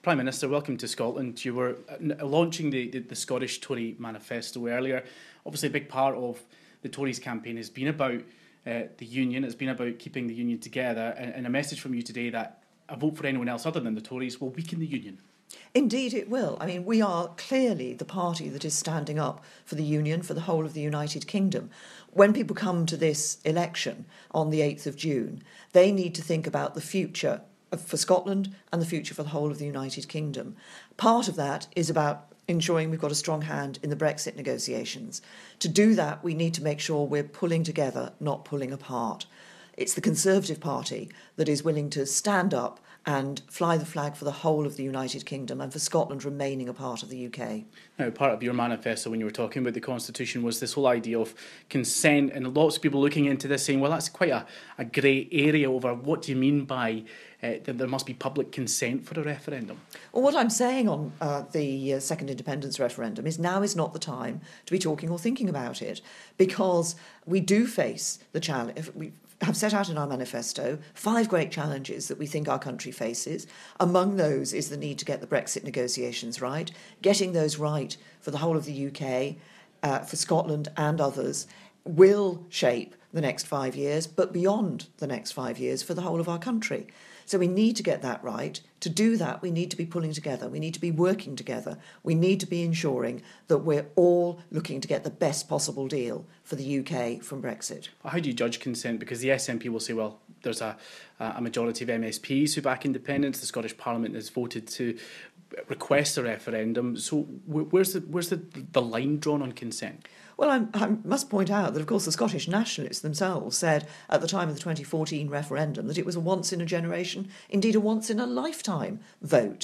Prime Minister, welcome to Scotland. You were launching the Scottish Tory manifesto earlier. Obviously, a big part of the Tories campaign has been about the union. It's been about keeping the union together. And a message from you today that a vote for anyone else other than the Tories will weaken the union. Indeed it will. I mean, we are clearly the party that is standing up for the union, for the whole of the United Kingdom. When people come to this election on the 8th of June, they need to think about the future for Scotland and the future for the whole of the United Kingdom. Part of that is about ensuring we've got a strong hand in the Brexit negotiations. To do that, we need to make sure we're pulling together, not pulling apart. It's the Conservative Party that is willing to stand up and fly the flag for the whole of the United Kingdom and for Scotland remaining a part of the UK. Now, part of your manifesto when you were talking about the Constitution was this whole idea of consent, and lots of people looking into this saying, well, that's quite a grey area over what do you mean by that there must be public consent for a referendum? Well, what I'm saying on the second independence referendum is now is not the time to be talking or thinking about it, because we do face the challenge. We have set out in our manifesto 5 great challenges that we think our country faces. Among those is the need to get the Brexit negotiations right. Getting those right for the whole of the UK, for Scotland and others, will shape the next 5 years, but beyond the next 5 years for the whole of our country. So we need to get that right. To do that, we need to be pulling together. We need to be working together. We need to be ensuring that we're all looking to get the best possible deal for the UK from Brexit. How do you judge consent? Because the SNP will say, well, there's a majority of MSPs who back independence. The Scottish Parliament has voted to request a referendum. So where's the line drawn on consent? Well, I must point out that, of course, the Scottish nationalists themselves said at the time of the 2014 referendum that it was a once-in-a-generation, indeed a once-in-a-lifetime vote.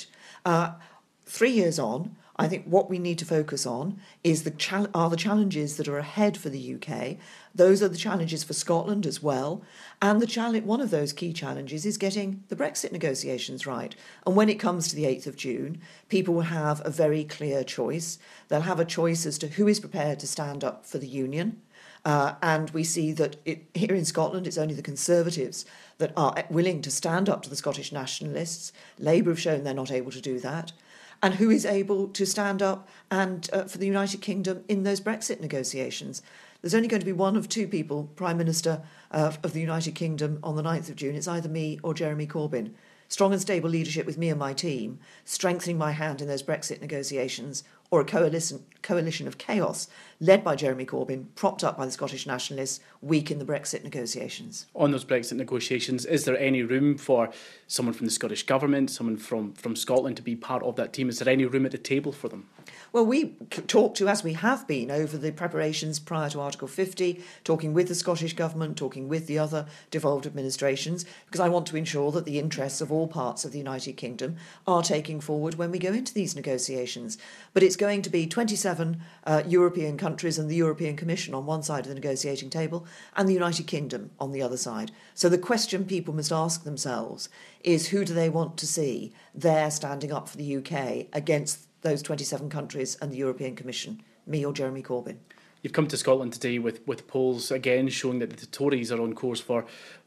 3 years on, I think what we need to focus on is the challenges that are ahead for the UK. Those are the challenges for Scotland as well. And one of those key challenges is getting the Brexit negotiations right. And when it comes to the 8th of June, people will have a very clear choice. They'll have a choice as to who is prepared to stand up for the union. And we see that here in Scotland, it's only the Conservatives that are willing to stand up to the Scottish nationalists. Labour have shown they're not able to do that. And who is able to stand up and for the United Kingdom in those Brexit negotiations. There's only going to be one of 2 people Prime Minister of the United Kingdom on the 9th of June. It's either me or Jeremy Corbyn. Strong and stable leadership with me and my team, strengthening my hand in those Brexit negotiations, or a coalition of chaos led by Jeremy Corbyn, propped up by the Scottish nationalists, weak in the Brexit negotiations. On those Brexit negotiations, is there any room for someone from the Scottish Government, someone from Scotland to be part of that team? Is there any room at the table for them? Well, we talked to, as we have been over the preparations prior to Article 50, talking with the Scottish Government, talking with the other devolved administrations, because I want to ensure that the interests of all parts of the United Kingdom are taking forward when we go into these negotiations. But it's going to be 27 European countries and the European Commission on one side of the negotiating table and the United Kingdom on the other side. So the question people must ask themselves is, who do they want to see there standing up for the UK against those 27 countries and the European Commission, me or Jeremy Corbyn? You've come to Scotland today with polls again showing that the Tories are on course for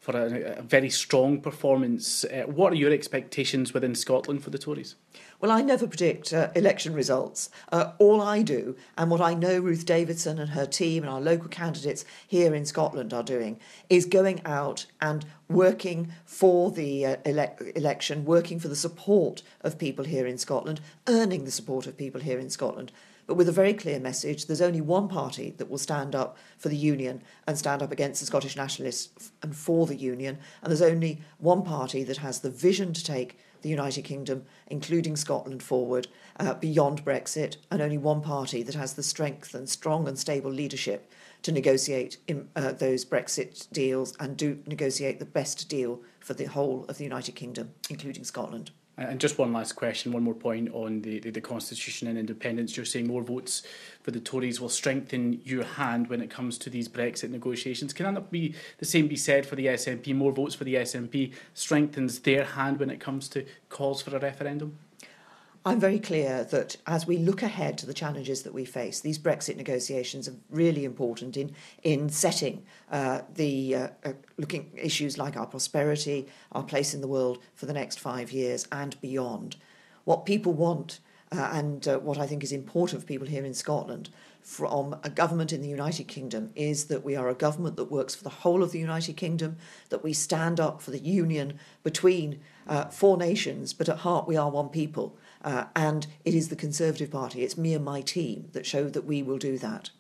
a very strong performance. What are your expectations within Scotland for the Tories? Well, I never predict election results. All I do, and what I know Ruth Davidson and her team and our local candidates here in Scotland are doing, is going out and working for the election, working for the support of people here in Scotland, earning the support of people here in Scotland. But with a very clear message, there's only one party that will stand up for the union and stand up against the Scottish nationalists and for the union. And there's only one party that has the vision to take the United Kingdom, including Scotland, forward beyond Brexit, and only one party that has the strength and strong and stable leadership to negotiate those Brexit deals and do negotiate the best deal for the whole of the United Kingdom, including Scotland. And just one last question, one more point on the Constitution and independence. You're saying more votes for the Tories will strengthen your hand when it comes to these Brexit negotiations. Can that be the same be said for the SNP? More votes for the SNP strengthens their hand when it comes to calls for a referendum? I'm very clear that as we look ahead to the challenges that we face, these Brexit negotiations are really important in setting looking issues like our prosperity, our place in the world for the next 5 years and beyond. What people want, and what I think is important for people here in Scotland, from a government in the United Kingdom, is that we are a government that works for the whole of the United Kingdom, that we stand up for the union between four nations, but at heart we are one people. And it is the Conservative Party, it's me and my team, that show that we will do that.